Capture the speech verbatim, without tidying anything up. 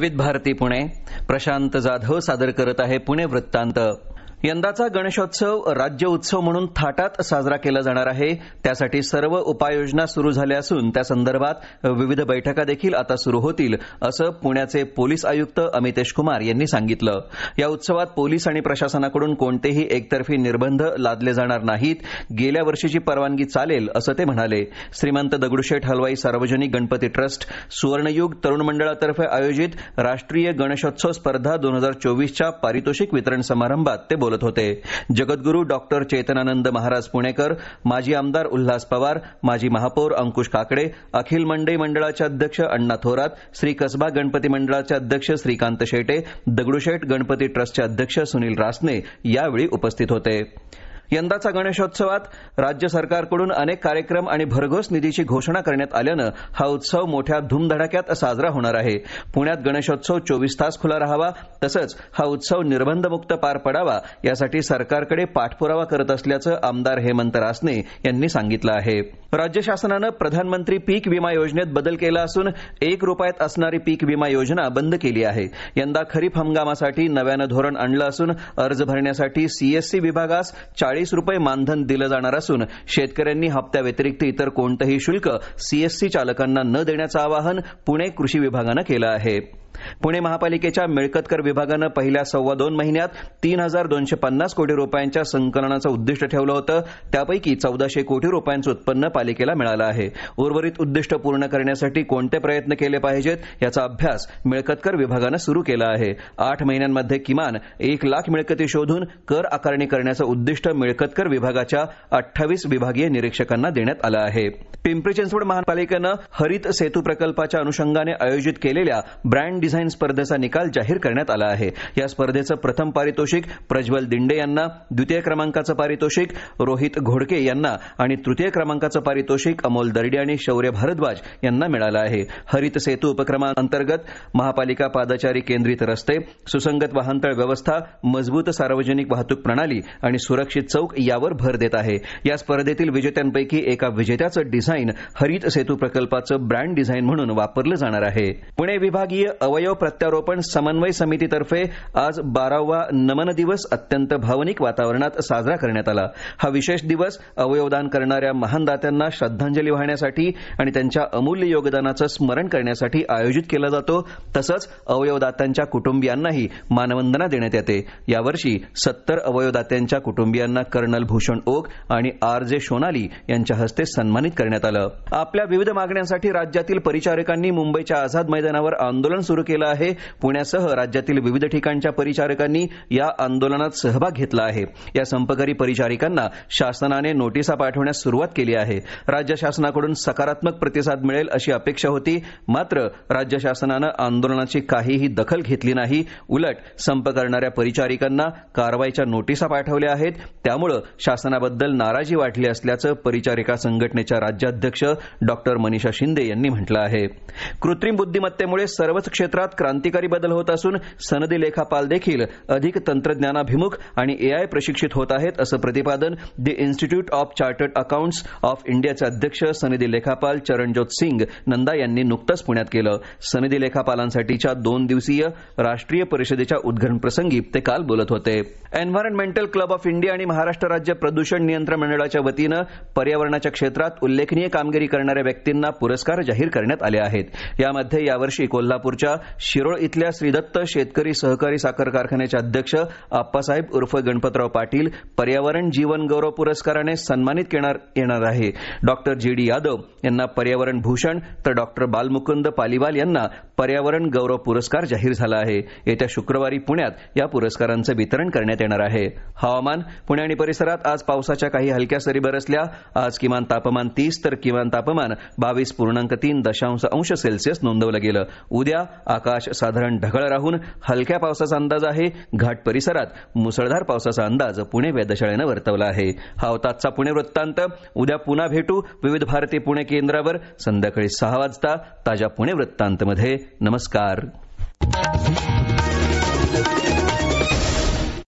विविध भारती पुणे. प्रशांत जाधव सादर करत आहे पुणे वृत्तांत. यंदाचा गणेशोत्सव राज्य उत्सव म्हणून थाटात साजरा केला जाणार आहे. त्यासाठी सर्व उपाययोजना सुरू झाल्या असून त्या संदर्भात विविध बैठका देखील आता सुरू होतील, असं पुण्याचे पोलीस आयुक्त अमितेश कुमार यांनी सांगितलं. या उत्सवात पोलीस आणि प्रशासनाकडून कोणतेही एकतर्फी निर्बंध लादले जाणार नाहीत. गेल्या वर्षीची परवानगी चालेल, असं ते म्हणाले. श्रीमंत दगडूशेठ हलवाई सार्वजनिक गणपती ट्रस्ट सुवर्णयुग तरुण मंडळातर्फे आयोजित राष्ट्रीय गणेशोत्सव स्पर्धा दोन हजार चोवीसच्या पारितोषिक वितरण समारंभात ते बोलत होते. जगद्गुरू डॉक्टर चेतनानंद महाराज पुणेकर, माजी आमदार उल्हास पवार, माजी महापौर अंकुश काकडे, अखिल मंडई मंडळाचे अध्यक्ष अण्णा थोरात, श्री कसबा गणपती मंडळाचे अध्यक्ष श्रीकांत शेटे, दगडूशेठ गणपती ट्रस्टचे अध्यक्ष सुनील रासने यावेळी उपस्थित होते. यंदाचा गणेशोत्सवात राज्य सरकारकडून अनेक कार्यक्रम आणि भरघोस निधीची घोषणा करण्यात आल्यानं हा उत्सव मोठ्या धूमधडाक्यात साजरा होणार आहे. पुण्यात गणेशोत्सव चोवीस तास खुला राहावा, तसंच हा उत्सव निर्बंधमुक्त पार पडावा यासाठी सरकारकडे पाठपुरावा करत असल्याचं आमदार हेमंत रासने यांनी सांगितलं आहे. राज्य शासनानं प्रधानमंत्री पीक विमा योजनेत बदल केला असून एक रुपयात असणारी पीक विमा योजना बंद केली आहे. यंदा खरीप हंगामासाठी नव्यानं धोरण आणलं असून अर्ज भरण्यासाठी सीएससी विभागास चाळीस रुपये मानधन दिलं जाणार असून शेतकऱ्यांनी हप्त्याव्यतिरिक्त इतर कोणतंही शुल्क सीएससी चालकांना न देण्याचं आवाहन पुणे कृषी विभागानं केलं आहे. पुणे महापालिकेच्या मिळकत कर विभागानं पहिल्या सव्वा दोन महिन्यात तीन हजार दोनशे पन्नास कोटी रुपयांच्या संकलनाचं उद्दिष्ट ठेवलं होतं. त्यापैकी चौदाशे कोटी रुपयांचं उत्पन्न पालिकेला मिळालं आहे. उर्वरित उद्दिष्ट पूर्ण करण्यासाठी कोणते प्रयत्न केले पाहिजेत याचा अभ्यास मिळकत कर विभागानं सुरू केला आहे. आठ महिन्यांमध्ये किमान एक लाख मिळकती शोधून कर आकारणी करण्याचं उद्दिष्ट मिळकत कर विभागाच्या अठ्ठावीस विभागीय निरीक्षकांना देण्यात आलं आहे. पिंपरी चिंचवड महापालिकेनं हरित सेतू प्रकल्पाच्या अनुषंगाने आयोजित केलेल्या ब्रँड डिझाईन स्पर्धेचा निकाल जाहीर करण्यात आला आहे. या स्पर्धेचं प्रथम पारितोषिक प्रज्वल दिंडे यांना, द्वितीय क्रमांकाचं पारितोषिक रोहित घोडके यांना आणि तृतीय क्रमांकाचं पारितोषिक अमोल दर्डे आणि शौर्य भारद्वाज यांना मिळालं आहे. हरित सेतू उपक्रमाअंतर्गत महापालिका पादचारी केंद्रित रस्ते, सुसंगत वाहनतळ व्यवस्था, मजबूत सार्वजनिक वाहतूक प्रणाली आणि सुरक्षित चौक यावर भर देत आहे. या स्पर्धेतील विजेत्यांपैकी एका विजेत्याचं डिझाईन हरित सेतू प्रकल्पाचं ब्रँड डिझाईन म्हणून वापरलं जाणार आहे. पुणे विभागीय अवयव प्रत्यारोपण समन्वय समितीतर्फे आज बारावा नमन दिवस अत्यंत भावनिक वातावरणात साजरा करण्यात आला. हा विशेष दिवस अवयवदान करणाऱ्या महान दात्यांना श्रद्धांजली वाहण्यासाठी आणि त्यांच्या अमूल्य योगदानाचं स्मरण करण्यासाठी आयोजित केला जातो. तसंच अवयवदात्यांच्या कुटुंबियांनाही मानवंदना देण्यात येते. यावर्षी सत्तर अवयवदात्यांच्या कुटुंबियांना कर्नल भूषण ओक आणि आर जे सोनाली यांच्या हस्ते सन्मानित करण्यात आलं. आपल्या विविध मागण्यांसाठी राज्यातील परिचारकांनी मुंबईच्या आझाद मैदानावर आंदोलन सुरू केलं आहे. पुण्यासह राज्यातील विविध ठिकाणच्या परिचारकांनी या आंदोलनात सहभाग घेतला आहे. या संपकरी परिचारिकांना शासनाने नोटिसा पाठवण्यास सुरुवात केली आहे. राज्य शासनाकडून सकारात्मक प्रतिसाद मिळेल अशी अपेक्षा होती, मात्र राज्य शासनानं आंदोलनाची काहीही दखल घेतली नाही. उलट संप करणाऱ्या परिचारिकांना कारवाईच्या नोटिसा पाठवल्या आहेत. त्यामुळे शासनाबद्दल नाराजी वाढली असल्याचं परिचारिका संघटनेच्या राज्याध्यक्ष डॉक्टर मनीषा शिंदे यांनी म्हटलं आहे. कृत्रिम बुद्धिमत्तेमुळे सर्वच क्षेत्रात क्रांतिकारी बदल होत असून सनदी लेखापाल देखील अधिक तंत्रज्ञानाभिमुख आणि एआय प्रशिक्षित होत आहेत, असं प्रतिपादन the institute of chartered accountants of इंडियाचे अध्यक्ष सनदी लेखापाल चरणज्योत सिंग नंदा यांनी नुकतंच पुण्यात केलं. सनदी लेखापालांसाठीच्या दोन दिवसीय राष्ट्रीय परिषदेच्या उद्घाटन प्रसंगी ते काल बोलत होते. एन्व्हायरमेंटल क्लब ऑफ इंडिया आणि महाराष्ट्र राज्य प्रदूषण नियंत्रण मंडळाच्या वतीनं पर्यावरणाच्या क्षेत्रात उल्लेखनीय कामगिरी करणाऱ्या व्यक्तींना पुरस्कार जाहीर करण्यात आले आहेत. यामध्ये यावर्षी कोल्हापूरच्या शिरोळ इथल्या श्रीदत्त शेतकरी सहकारी साखर कारखान्याचे अध्यक्ष आप्पासाहेब उर्फ गणपतराव पाटील पर्यावरण जीवन गौरव पुरस्काराने सन्मानित करण्यात येणार आहे. डॉक्टर जी डी यादव यांना पर्यावरण भूषण तर डॉक्टर बालमुकुंद पालीवाल यांना पर्यावरण गौरव पुरस्कार जाहीर झाला आहे. येत्या शुक्रवारी पुण्यात या पुरस्कारांचं वितरण करण्यात येणार आहे. हवामान. पुणे आणि परिसरात आज पावसाच्या काही हलक्या सरी बरसल्या. आज किमान तापमान तीस तर किमान तापमान बावीस पूर्णांक तीन दशांश अंश सेल्सिअस नोंदवलं गेलं. उद्या आकाश साधारण ढगाळ राहून हलक्या पावसाचा अंदाज आहे. घाट परिसरात मुसळधार पावसाचा अंदाज पुणे वेधशाळेनं वर्तवला आहे. हा होता आजचा पुणे वृत्तांत. उद्या पुन्हा भेटू विविध भारती पुणे केंद्रावर संध्याकाळी सहा वाजता ताज्या पुणे वृत्तांतमध्ये. नमस्कार.